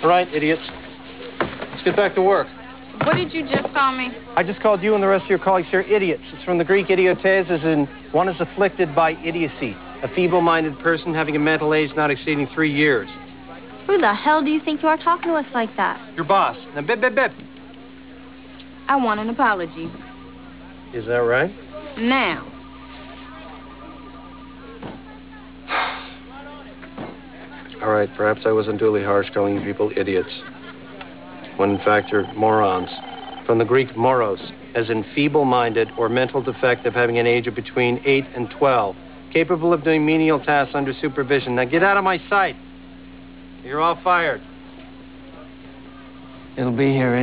All right, idiots. Let's get back to work. What did you just call me? I just called you and the rest of your colleagues here idiots. It's from the Greek idiotes, as in one is afflicted by idiocy, a feeble-minded person having a mental age not exceeding 3 years. Who the hell do you think you are talking to us like that? Your boss. Now, bip, bip, bip. I want an apology. Is that right? Now. All right, perhaps I was unduly harsh calling you people idiots, when in fact you're morons. From the Greek moros, as in feeble-minded or mental defective having an age of between 8 and 12, capable of doing menial tasks under supervision. Now get out of my sight. You're all fired. It'll be here